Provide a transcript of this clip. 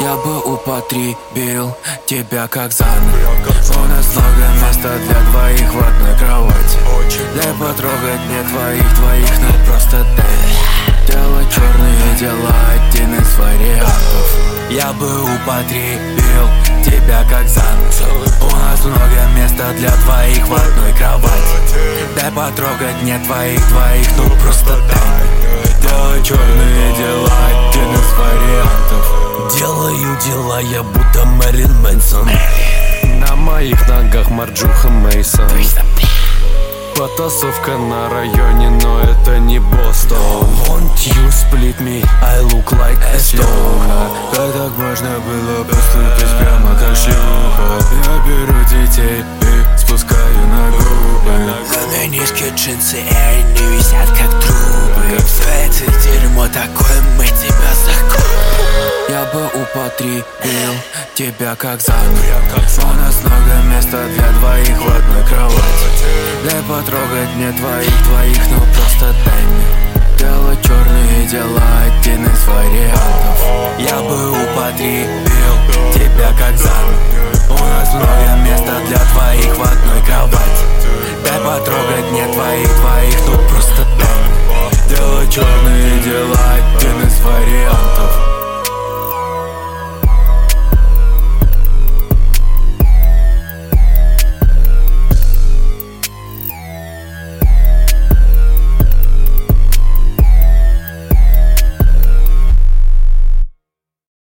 Я бы употребил тебя как заново. У нас много места для двоих в одной кровати. Дай потрогать мне твоих, но просто дай. Дело черные дела, один из вариантов. Я бы употребил тебя как заново. У нас много места для двоих в одной кровати. Дай потрогать мне твоих, ну просто дай. Дело черные дела, один из вариантов. Делаю дела, я будто Мэрилин Мэнсон. На моих ногах Марджуха Мейсон. Потасовка на районе, но это не Бостон. Won't you split me, I look like a stone. Как так можно было поступить прямо как шлюха? Я беру детей и спускаю на губы. На мне низкие джинсы, и они висят как трубы. Все это дерьмо такое, мы тебя закупим. Я бы употребил тебя как заново. У нас много места для двоих в одной кровати. Дай потрогать мне твоих, ну просто дай мне. Дело черные дела, один из вариантов. Я бы употребил тебя как заново. У нас много места для двоих в одной кровати. Дай потрогать мне твоих, ну просто дай мне. Дело черные дела, один из вариантов.